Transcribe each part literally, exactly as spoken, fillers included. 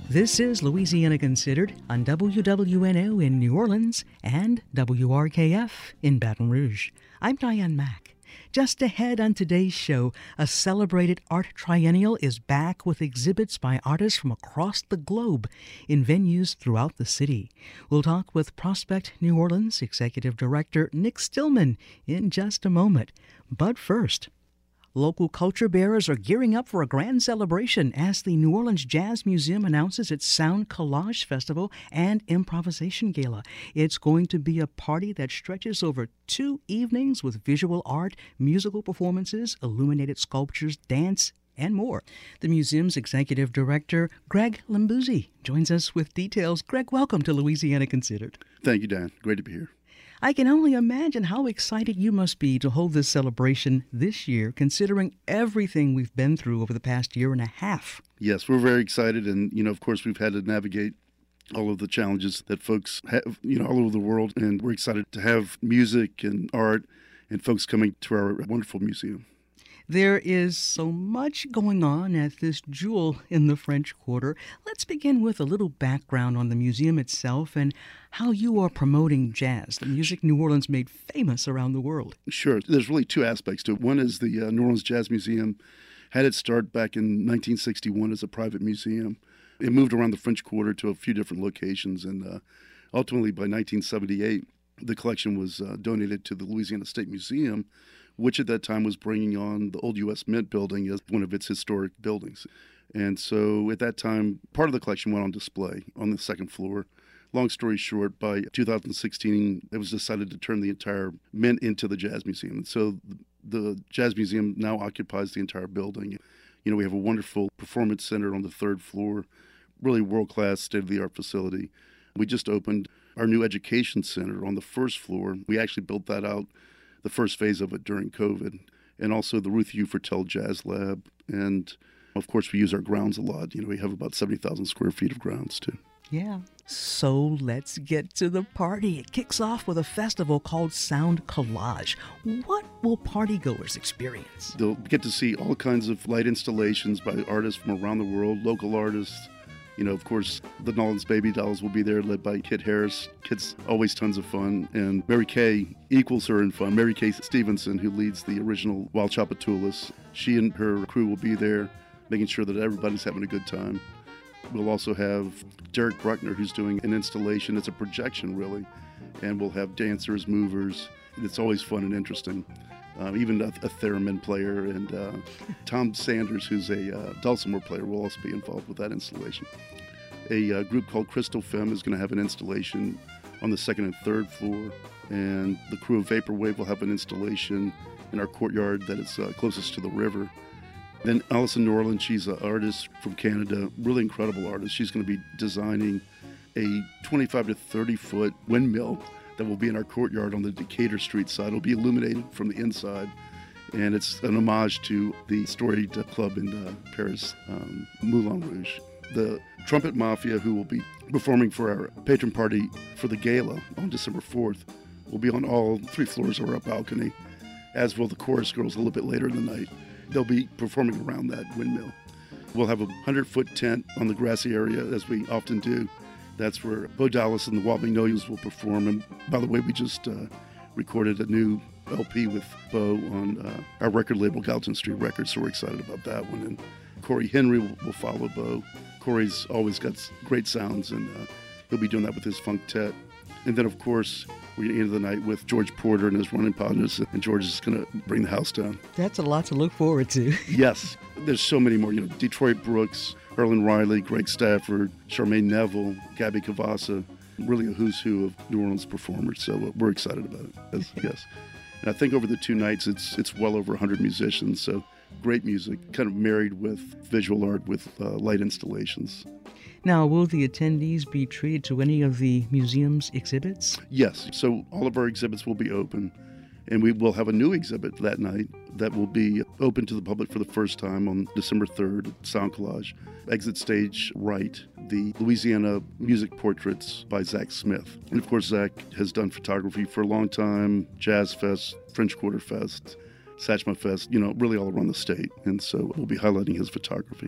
This is Louisiana Considered on W W N O in New Orleans and W R K F in Baton Rouge. I'm Diane Mack. Just ahead on today's show, a celebrated art triennial is back with exhibits by artists from across the globe in venues throughout the city. We'll talk with Prospect New Orleans Executive Director Nick Stillman in just a moment. But first, local culture bearers are gearing up for a grand celebration as the New Orleans Jazz Museum announces its Sound Collage Festival and Improvisation Gala. It's going to be a party that stretches over two evenings with visual art, musical performances, illuminated sculptures, dance, and more. The museum's executive director, Greg Lambuzzi, joins us with details. Greg, welcome to Louisiana Considered. Thank you, Dan. Great to be here. I can only imagine how excited you must be to hold this celebration this year, considering everything we've been through over the past year and a half. Yes, we're very excited. And, you know, of course, we've had to navigate all of the challenges that folks have, you know, all over the world. And we're excited to have music and art and folks coming to our wonderful museum. There is so much going on at this jewel in the French Quarter. Let's begin with a little background on the museum itself and how you are promoting jazz, the music New Orleans made famous around the world. Sure. There's really two aspects to it. One is the uh, New Orleans Jazz Museum had its start back in nineteen sixty-one as a private museum. It moved around the French Quarter to a few different locations, and uh, ultimately by nineteen seventy-eight, the collection was uh, donated to the Louisiana State Museum, which at that time was bringing on the old U S Mint building as one of its historic buildings. And so at that time, part of the collection went on display on the second floor. Long story short, by two thousand sixteen, it was decided to turn the entire Mint into the Jazz Museum. And so the Jazz Museum now occupies the entire building. You know, we have a wonderful performance center on the third floor, really world-class, state-of-the-art facility. We just opened our new education center on the first floor. We actually built that out, the first phase of it during COVID, and also the Ruth U. Fertel Jazz Lab. And, of course, we use our grounds a lot. You know, we have about seventy thousand square feet of grounds, too. Yeah. So let's get to the party. It kicks off with a festival called Sound Collage. What will partygoers experience? They'll get to see all kinds of light installations by artists from around the world, local artists. You know, of course, the Nolans Baby Dolls will be there, led by Kit Harris. Kit's always tons of fun. And Mary Kay equals her in fun. Mary Kay Stevenson, who leads the original Wild Tchoupitoulas. She and her crew will be there, making sure that everybody's having a good time. We'll also have Derek Bruckner, who's doing an installation. It's a projection, really. And we'll have dancers, movers. It's always fun and interesting. Uh, even a, a theremin player, and uh, Tom Sanders, who's a uh, dulcimer player, will also be involved with that installation. A uh, group called Crystal Femme is going to have an installation on the second and third floor, and the crew of Vaporwave will have an installation in our courtyard that is uh, closest to the river. Then Alison Norland, she's an artist from Canada, really incredible artist. She's going to be designing a twenty-five to thirty foot windmill that will be in our courtyard on the Decatur Street side. It'll be illuminated from the inside, and it's an homage to the storied club in uh, Paris, um, Moulin Rouge. The Trumpet Mafia, who will be performing for our patron party for the gala on December fourth, will be on all three floors of our balcony, as will the chorus girls a little bit later in the night. They'll be performing around that windmill. We'll have a hundred-foot tent on the grassy area, as we often do. That's where Bo Dallas and the Wobbly-Noyes will perform. And by the way, we just uh, recorded a new L P with Bo on uh, our record label, Gallatin Street Records, so we're excited about that one. And Corey Henry will, will follow Bo. Corey's always got great sounds, and uh, he'll be doing that with his Funktet. And then, of course, we're going to end the night with George Porter and his running partners, and George is going to bring the house down. That's a lot to look forward to. Yes. There's so many more. You know, Detroit Brooks, Erlen Riley, Greg Stafford, Charmaine Neville, Gabby Cavassa, really a who's who of New Orleans performers. So uh, we're excited about it. Yes. yes. And I think over the two nights, it's it's well over one hundred musicians. So great music, kind of married with visual art with uh, light installations. Now, will the attendees be treated to any of the museum's exhibits? Yes. So all of our exhibits will be open, and we will have a new exhibit that night that will be open to the public for the first time on December third at Sound Collage. Exit stage right, the Louisiana Music Portraits by Zach Smith. And of course, Zach has done photography for a long time, Jazz Fest, French Quarter Fest, Satchma Fest, you know, really all around the state. And so we'll be highlighting his photography.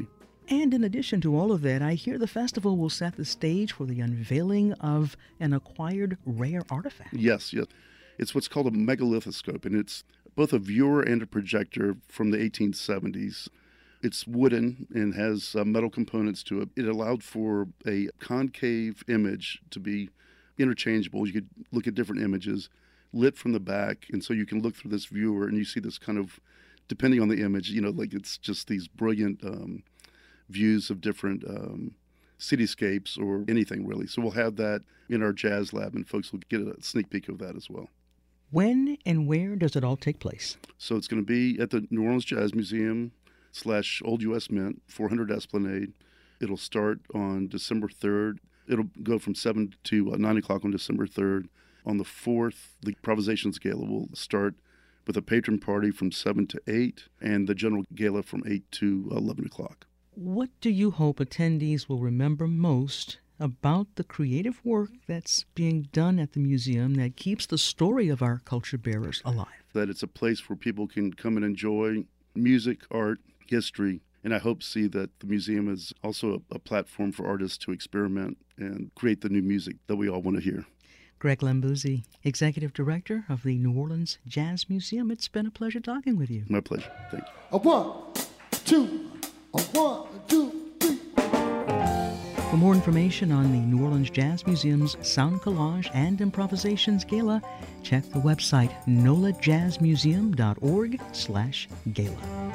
And in addition to all of that, I hear the festival will set the stage for the unveiling of an acquired rare artifact. Yes, yes. It's what's called a megalithoscope, and it's both a viewer and a projector from the eighteen seventies. It's wooden and has uh, metal components to it. It allowed for a concave image to be interchangeable. You could look at different images lit from the back, and so you can look through this viewer and you see this kind of, depending on the image, you know, like it's just these brilliant um, views of different um, cityscapes or anything really. So we'll have that in our jazz lab, and folks will get a sneak peek of that as well. When and where does it all take place? So it's going to be at the New Orleans Jazz Museum slash Old U S Mint, four hundred Esplanade. It'll start on December third. It'll go from seven to uh, nine o'clock on December third. On the fourth, the Improvisations Gala will start with a patron party from seven to eight, and the general gala from eight to eleven o'clock. What do you hope attendees will remember most about the creative work that's being done at the museum that keeps the story of our culture bearers alive? That it's a place where people can come and enjoy music, art, history, and I hope to see that the museum is also a, a platform for artists to experiment and create the new music that we all want to hear. Greg Lambuzzi, Executive Director of the New Orleans Jazz Museum. It's been a pleasure talking with you. My pleasure. Thank you. A one, two, a one, two, three. For more information on the New Orleans Jazz Museum's Sound Collage and Improvisations Gala, check the website nola jazz museum dot org slash gala.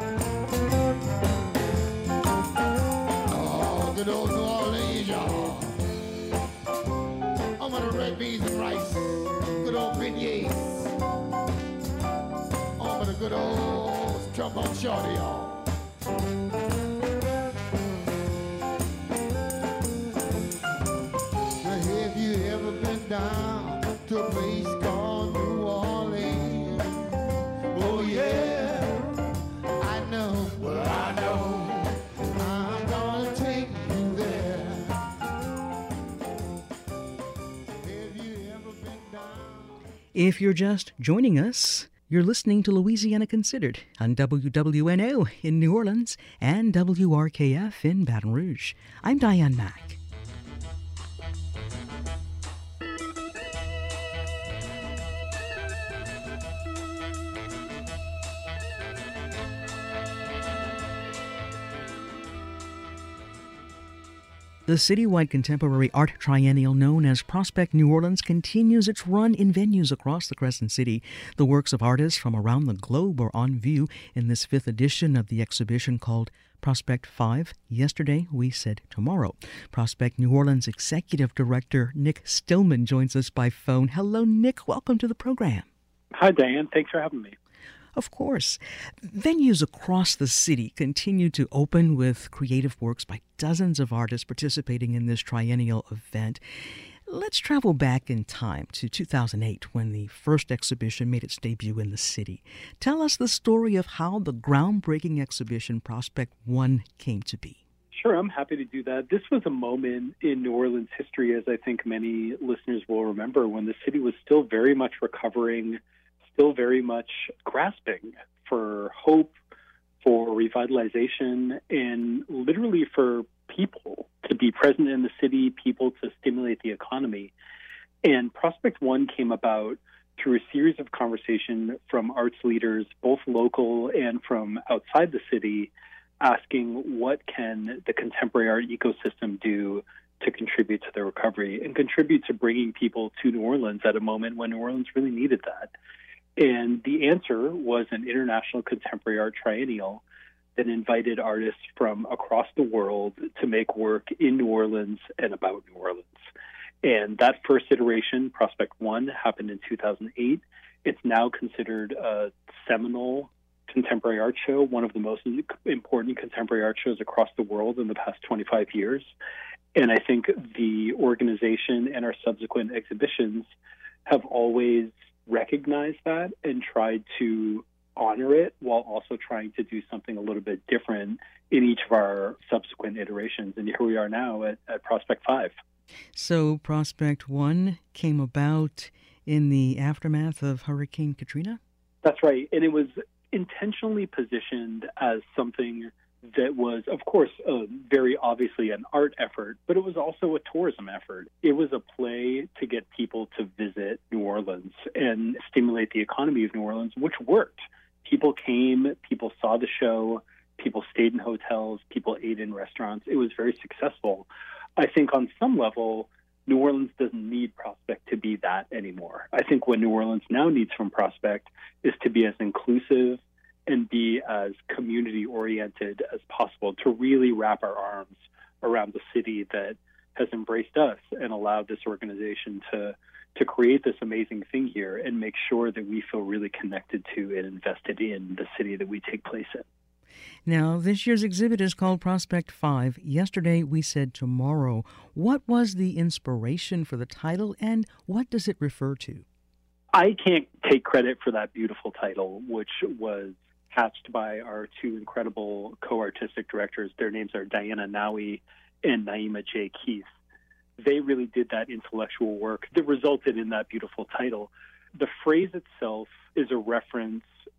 Oh, good old New Orleans, y'all. I'm gonna red beans and rice. Good old beignets. Oh, but a good old trombone shorty, y'all. Have you ever been down to a place called New Orleans? Oh yeah, I know. Well, I know. I'm gonna take you there. Have you ever been down? If you're just joining us, you're listening to Louisiana Considered on W W N O in New Orleans and W R K F in Baton Rouge. I'm Diane Mack. The citywide contemporary art triennial known as Prospect New Orleans continues its run in venues across the Crescent City. The works of artists from around the globe are on view in this fifth edition of the exhibition called Prospect five. Yesterday, we said tomorrow. Prospect New Orleans Executive Director Nick Stillman joins us by phone. Hello, Nick. Welcome to the program. Hi, Diane. Thanks for having me. Of course. Venues across the city continue to open with creative works by dozens of artists participating in this triennial event. Let's travel back in time to two thousand eight when the first exhibition made its debut in the city. Tell us the story of how the groundbreaking exhibition Prospect one came to be. Sure, I'm happy to do that. This was a moment in New Orleans history, as I think many listeners will remember, when the city was still very much recovering, still very much grasping for hope, for revitalization, and literally for people to be present in the city, people to stimulate the economy. And Prospect One came about through a series of conversation from arts leaders, both local and from outside the city, asking what can the contemporary art ecosystem do to contribute to the recovery and contribute to bringing people to New Orleans at a moment when New Orleans really needed that. And the answer was an international contemporary art triennial that invited artists from across the world to make work in New Orleans and about New Orleans. And that first iteration, Prospect One, happened in two thousand eight. It's now considered a seminal contemporary art show, one of the most important contemporary art shows across the world in the past twenty-five years. And I think the organization and our subsequent exhibitions have always recognized that and tried to honor it while also trying to do something a little bit different in each of our subsequent iterations. And here we are now at, at Prospect five. So Prospect one came about in the aftermath of Hurricane Katrina? That's right. And it was intentionally positioned as something that was, of course, uh, very obviously an art effort, but it was also a tourism effort. It was a play to get people to visit New Orleans and stimulate the economy of New Orleans, which worked. People came, people saw the show, people stayed in hotels, people ate in restaurants. It was very successful. I think on some level, New Orleans doesn't need Prospect to be that anymore. I think what New Orleans now needs from Prospect is to be as inclusive and be as community-oriented as possible, to really wrap our arms around the city that has embraced us and allowed this organization to to create this amazing thing here and make sure that we feel really connected to and invested in the city that we take place in. Now, this year's exhibit is called Prospect Five. Yesterday we said tomorrow. What was the inspiration for the title, and what does it refer to? I can't take credit for that beautiful title, which was hatched by our two incredible co-artistic directors. Their names are Diana Nawi and Naima J. Keith. They really did that intellectual work that resulted in that beautiful title. The phrase itself is a reference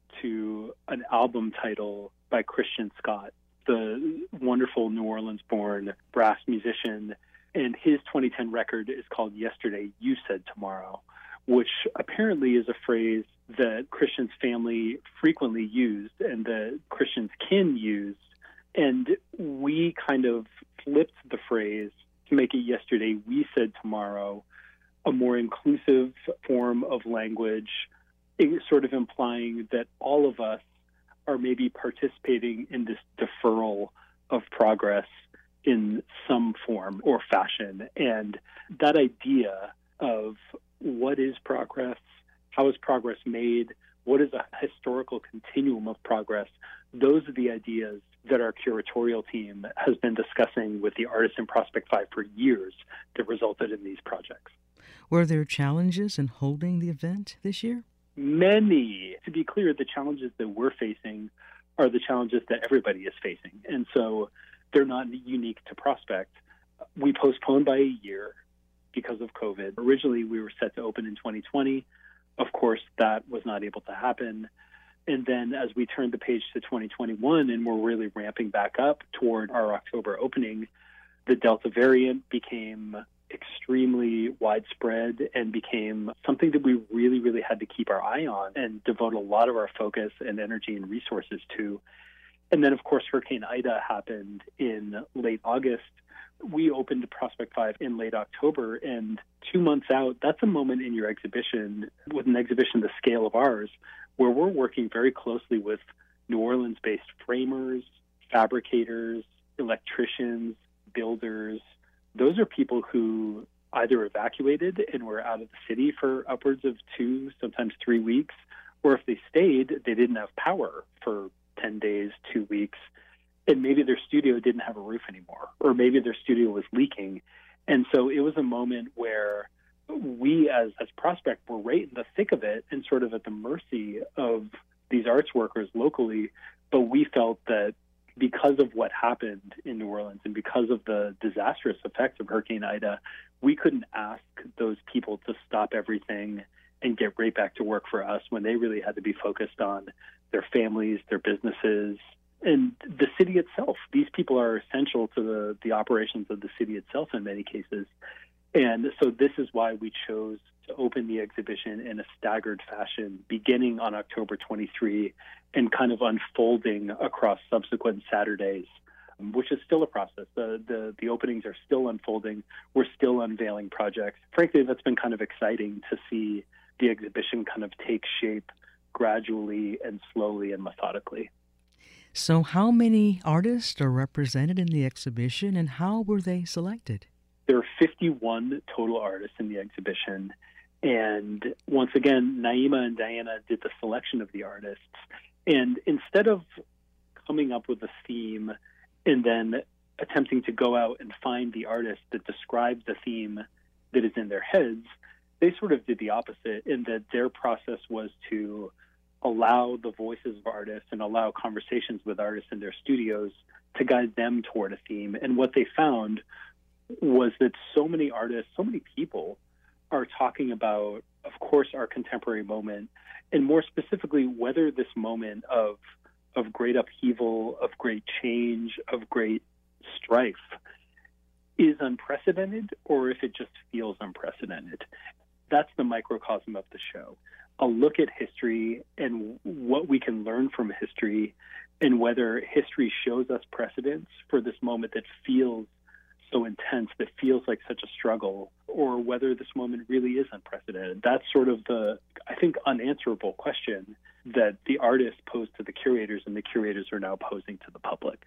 to an album title by Christian Scott, the wonderful New Orleans-born brass musician, and his twenty ten record is called Yesterday, You Said Tomorrow, which apparently is a phrase that Christian's family frequently used and that Christian's kin used. And we kind of flipped the phrase to make it Yesterday, We Said Tomorrow, a more inclusive form of language, sort of implying that all of us are maybe participating in this deferral of progress in some form or fashion. And that idea of what is progress, how is progress made, what is a historical continuum of progress, those are the ideas that our curatorial team has been discussing with the artists in Prospect Five for years that resulted in these projects. Were there challenges in holding the event this year? Many. To be clear, the challenges that we're facing are the challenges that everybody is facing. And so they're not unique to Prospect. We postponed by a year because of COVID. Originally, we were set to open in twenty twenty. Of course, that was not able to happen. And then as we turned the page to twenty twenty-one and we're really ramping back up toward our October opening, the Delta variant became extremely widespread and became something that we really, really had to keep our eye on and devote a lot of our focus and energy and resources to. And then, of course, Hurricane Ida happened in late August. We opened Prospect Five in late October, and two months out, that's a moment in your exhibition, with an exhibition the scale of ours, where we're working very closely with New Orleans-based framers, fabricators, electricians, builders. Those are people who either evacuated and were out of the city for upwards of two, sometimes three weeks, or if they stayed, they didn't have power for ten days, two weeks, and maybe their studio didn't have a roof anymore, or maybe their studio was leaking. And so it was a moment where we as, as Prospect were right in the thick of it and sort of at the mercy of these arts workers locally, but we felt that because of what happened in New Orleans and because of the disastrous effects of Hurricane Ida, we couldn't ask those people to stop everything and get right back to work for us when they really had to be focused on their families, their businesses, and the city itself. These people are essential to the, the operations of the city itself in many cases. And so this is why we chose to open the exhibition in a staggered fashion, beginning on October twenty-third and kind of unfolding across subsequent Saturdays, which is still a process. The, the, the openings are still unfolding. We're still unveiling projects. Frankly, that's been kind of exciting to see the exhibition kind of take shape gradually and slowly and methodically. So how many artists are represented in the exhibition, and how were they selected? There are fifty-one total artists in the exhibition. And once again, Naima and Diana did the selection of the artists. And instead of coming up with a theme and then attempting to go out and find the artist that describes the theme that is in their heads, they sort of did the opposite, in that their process was to allow the voices of artists and allow conversations with artists in their studios to guide them toward a theme. And what they found was that so many artists, so many people are talking about, of course, our contemporary moment, and more specifically, whether this moment of of great upheaval, of great change, of great strife is unprecedented or if it just feels unprecedented. That's the microcosm of the show. A look at history and what we can learn from history and whether history shows us precedents for this moment that feels so intense, that feels like such a struggle, or whether this moment really is unprecedented. That's sort of the, I think, unanswerable question that the artists posed to the curators and the curators are now posing to the public.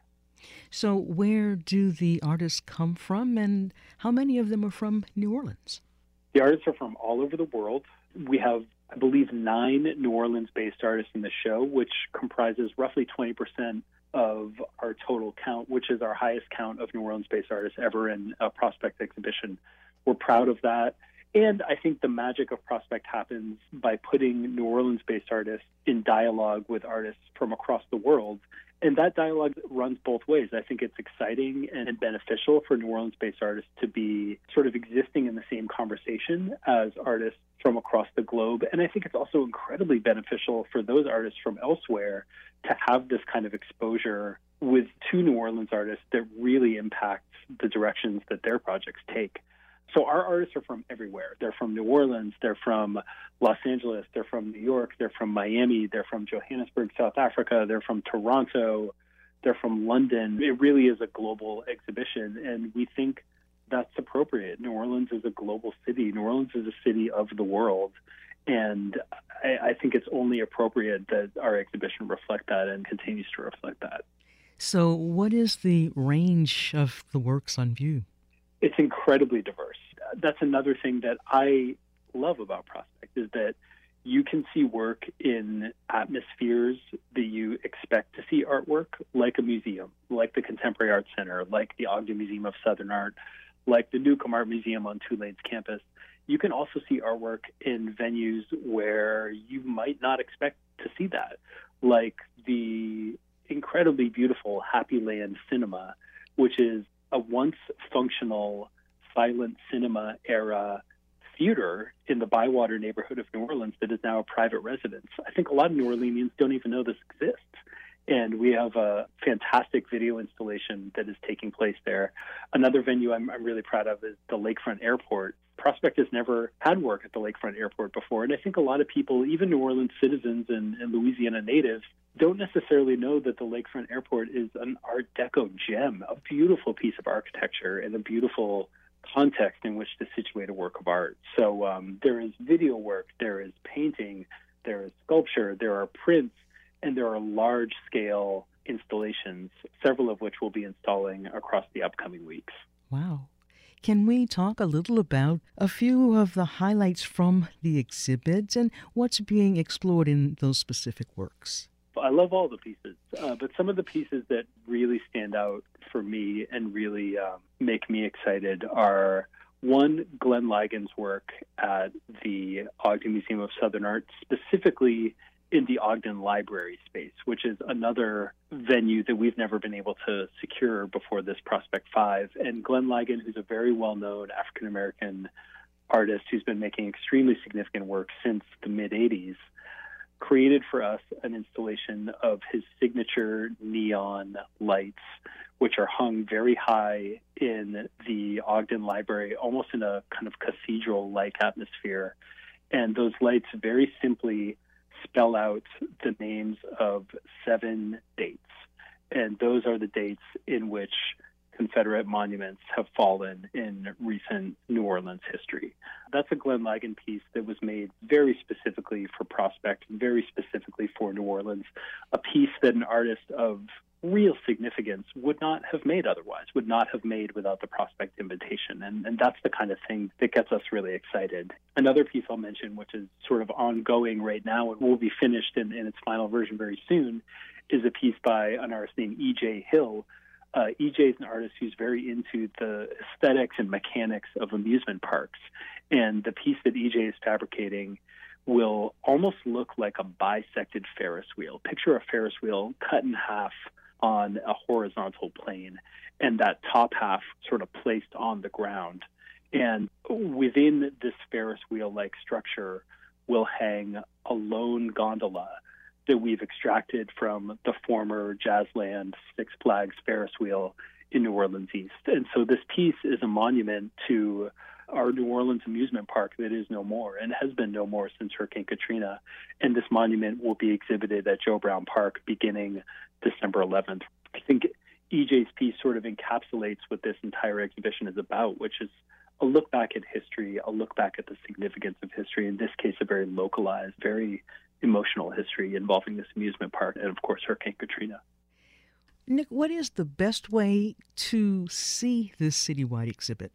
So where do the artists come from, and how many of them are from New Orleans? The artists are from all over the world. We have, I believe, nine New Orleans-based artists in the show, which comprises roughly twenty percent of our total count, which is our highest count of New Orleans-based artists ever in a Prospect exhibition. We're proud of that. And I think the magic of Prospect happens by putting New Orleans-based artists in dialogue with artists from across the world. And that dialogue runs both ways. I think it's exciting and beneficial for New Orleans-based artists to be sort of existing in the same conversation as artists from across the globe. And I think it's also incredibly beneficial for those artists from elsewhere to have this kind of exposure with two New Orleans artists that really impacts the directions that their projects take. So our artists are from everywhere. They're from New Orleans, they're from Los Angeles, they're from New York, they're from Miami, they're from Johannesburg, South Africa, they're from Toronto, they're from London. It really is a global exhibition, and we think that's appropriate. New Orleans is a global city. New Orleans is a city of the world, and I, I think it's only appropriate that our exhibition reflect that and continues to reflect that. So what is the range of the works on view? It's incredibly diverse. That's another thing that I love about Prospect is that you can see work in atmospheres that you expect to see artwork, like a museum, like the Contemporary Art Center, like the Ogden Museum of Southern Art, like the Newcomb Art Museum on Tulane's campus. You can also see artwork in venues where you might not expect to see that, like the incredibly beautiful Happy Land Cinema, which is a once functional silent cinema era theater in the Bywater neighborhood of New Orleans that is now a private residence. I think a lot of New Orleanians don't even know this exists. And we have a fantastic video installation that is taking place there. Another venue I'm, I'm really proud of is the Lakefront Airport. Prospect has never had work at the Lakefront Airport before. And I think a lot of people, even New Orleans citizens and, and Louisiana natives, don't necessarily know that the Lakefront Airport is an Art Deco gem, a beautiful piece of architecture and a beautiful context in which to situate a work of art. So um, there is video work, there is painting, there is sculpture, there are prints, and there are large-scale installations, several of which we'll be installing across the upcoming weeks. Wow. Can we talk a little about a few of the highlights from the exhibit and what's being explored in those specific works? I love all the pieces, uh, but some of the pieces that really stand out for me and really um, make me excited are, one, Glenn Ligon's work at the Ogden Museum of Southern Art, specifically in the Ogden Library space, which is another venue that we've never been able to secure before this Prospect five. And Glenn Ligon, who's a very well-known African-American artist who's been making extremely significant work since the mid-eighties, created for us an installation of his signature neon lights, which are hung very high in the Ogden Library, almost in a kind of cathedral-like atmosphere. And those lights very simply spell out the names of seven dates. And those are the dates in which Confederate monuments have fallen in recent New Orleans history. That's a Glenn Ligon piece that was made very specifically for Prospect, very specifically for New Orleans, a piece that an artist of real significance would not have made otherwise, would not have made without the Prospect invitation. And, and that's the kind of thing that gets us really excited. Another piece I'll mention, which is sort of ongoing right now and will be finished in, in its final version very soon, is a piece by an artist named E J Hill. Uh, E J is an artist who's very into the aesthetics and mechanics of amusement parks. And the piece that E J is fabricating will almost look like a bisected Ferris wheel. Picture a Ferris wheel cut in half on a horizontal plane, and that top half sort of placed on the ground. And within this Ferris wheel-like structure will hang a lone gondola that we've extracted from the former Jazzland Six Flags Ferris wheel in New Orleans East. And so this piece is a monument to our New Orleans amusement park that is no more and has been no more since Hurricane Katrina. And this monument will be exhibited at Joe Brown Park beginning December eleventh. I think E J's piece sort of encapsulates what this entire exhibition is about, which is a look back at history, a look back at the significance of history, in this case, a very localized, very emotional history involving this amusement park and, of course, Hurricane Katrina. Nick, what is the best way to see this citywide exhibit?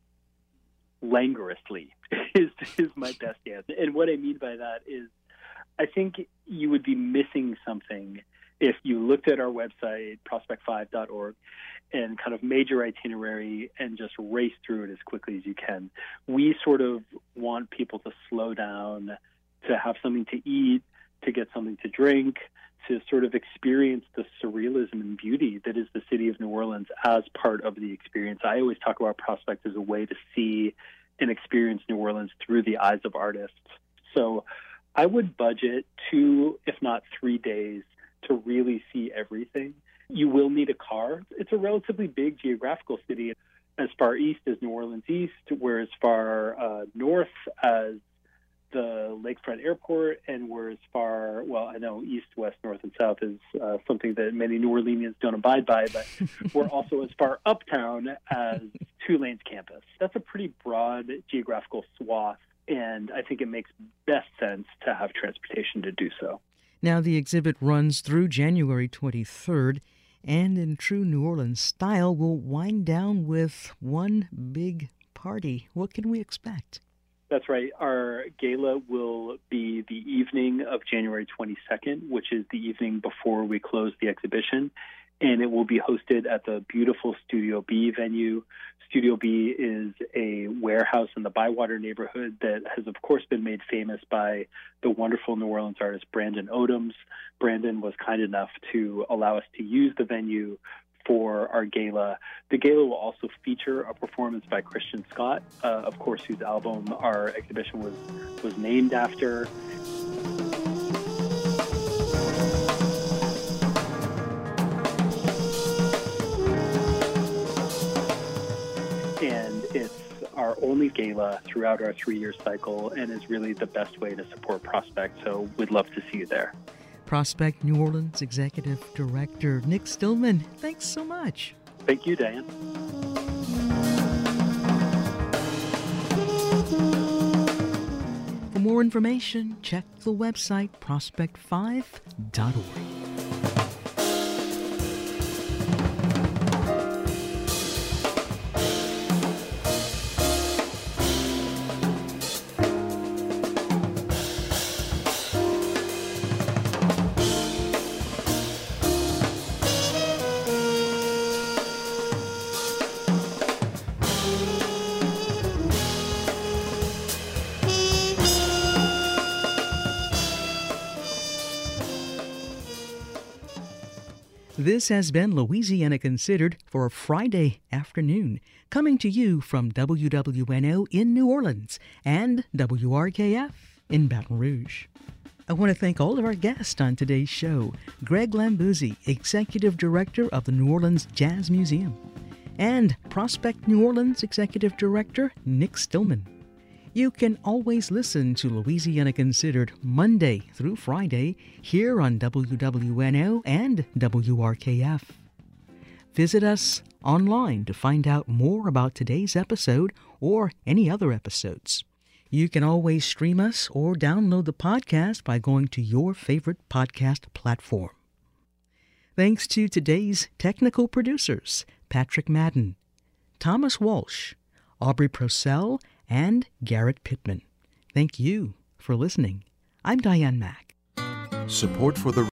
Languorously is, is my best answer. And what I mean by that is I think you would be missing something if you looked at our website, prospect five dot org, and kind of made your itinerary and just race through it as quickly as you can. We sort of want people to slow down, to have something to eat, to get something to drink, to sort of experience the surrealism and beauty that is the city of New Orleans as part of the experience. I always talk about Prospect as a way to see and experience New Orleans through the eyes of artists. So I would budget two, if not three days to really see everything. You will need a car. It's a relatively big geographical city. As far east as New Orleans East, we're as far uh, north as the Lakefront Airport, and we're as far, well, I know east, west, north, and south is uh, something that many New Orleanians don't abide by, but we're also as far uptown as Tulane's campus. That's a pretty broad geographical swath, and I think it makes best sense to have transportation to do so. Now, the exhibit runs through January twenty-third, and in true New Orleans style, will wind down with one big party. What can we expect? That's right. Our gala will be the evening of January twenty-second, which is the evening before we close the exhibition, and it will be hosted at the beautiful Studio B venue. Studio B is a warehouse in the Bywater neighborhood that has, of course, been made famous by the wonderful New Orleans artist Brandon Odoms. Brandon was kind enough to allow us to use the venue for our gala. The gala will also feature a performance by Christian Scott, uh, of course, whose album our exhibition was, was named after. And it's our only gala throughout our three-year cycle and is really the best way to support Prospect, so we'd love to see you there. Prospect New Orleans Executive Director Nick Stillman, thanks so much. Thank you, Diane. For more information, check the website prospect five dot org. This has been Louisiana Considered for a Friday afternoon, coming to you from W W N O in New Orleans and W R K F in Baton Rouge. I want to thank all of our guests on today's show: Greg Lambuzzi, Executive Director of the New Orleans Jazz Museum, and Prospect New Orleans Executive Director Nick Stillman. You can always listen to Louisiana Considered Monday through Friday here on W W N O and W R K F. Visit us online to find out more about today's episode or any other episodes. You can always stream us or download the podcast by going to your favorite podcast platform. Thanks to today's technical producers, Patrick Madden, Thomas Walsh, Aubrey Procell, and Garrett Pittman. Thank you for listening. I'm Diane Mack. Support for the